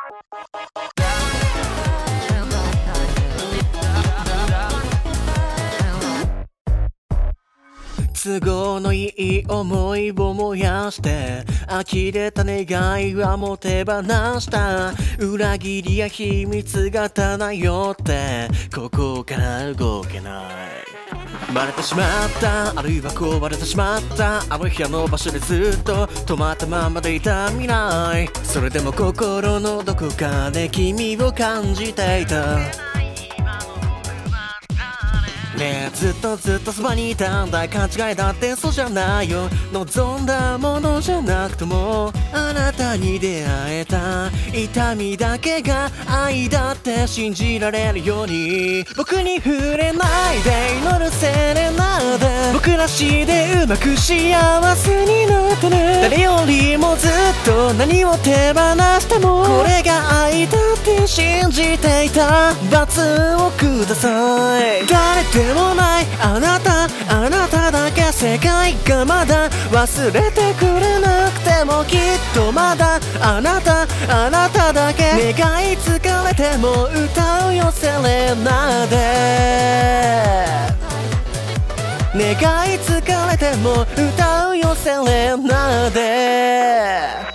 都合のいい思いを燃やして呆れた願いはもう手放した裏切りや秘密が漂ってここから動けないバレてしまったあるいは壊れてしまったあの部屋の場所でずっと止まったままでいた未来それでも心のどこかで君を感じていたねえずっとそばにいたんだ勘違いだってそうじゃないよ望んだものじゃなくてもあなたに出会えた痛みだけが愛だって信じられるように僕に触れないで祈るセレナーデ僕らしでうまく幸せになってね誰よりもずっと何を手放してもこれが愛だって信じていた罰をください誰でもないあなただけ世界がまだ忘れてくれなくてもきっとまだあなただけ願い疲れても歌うよセレナで願い疲れても歌うよセレナで